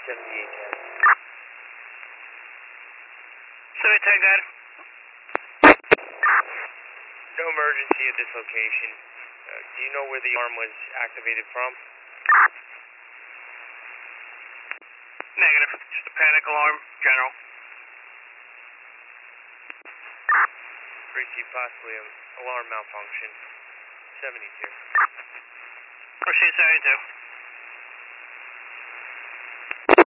Sorry, Tiger. No emergency at this location. Do you know where the alarm was activated from? Negative. Just a panic alarm, General. Receive possibly an alarm malfunction. 72. Proceed 72.